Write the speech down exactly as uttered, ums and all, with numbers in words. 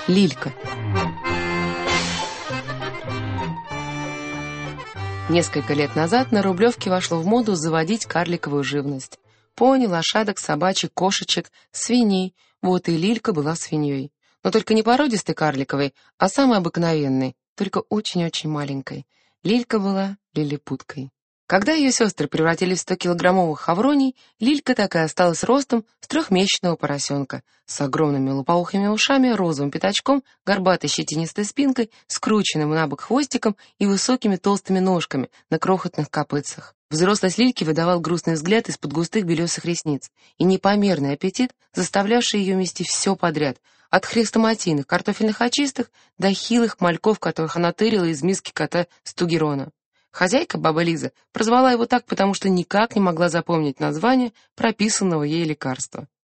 Лилька. Несколько лет назад на Рублевке вошло в моду заводить карликовую живность. Пони, лошадок, собачек, кошечек, свиней. Вот и Лилька была свиньей. Но только не породистой карликовой, а самой обыкновенной, только очень-очень маленькой. Лилька была лилипуткой. Когда ее сестры превратились в стокилограммовых хавроний, Лилька так и осталась ростом с трехмесячного поросенка, с огромными лопоухими ушами, розовым пятачком, горбатой щетинистой спинкой, скрученным на бок хвостиком и высокими толстыми ножками на крохотных копытцах. Взрослость Лильки выдавал грустный взгляд из-под густых белесых ресниц и непомерный аппетит, заставлявший ее мести все подряд, от хрестоматийных картофельных очисток до хилых мальков, которых она тырила из миски кота Стугерона. Хозяйка, баба Лиза, прозвала его так, потому что никак не могла запомнить название прописанного ей лекарства.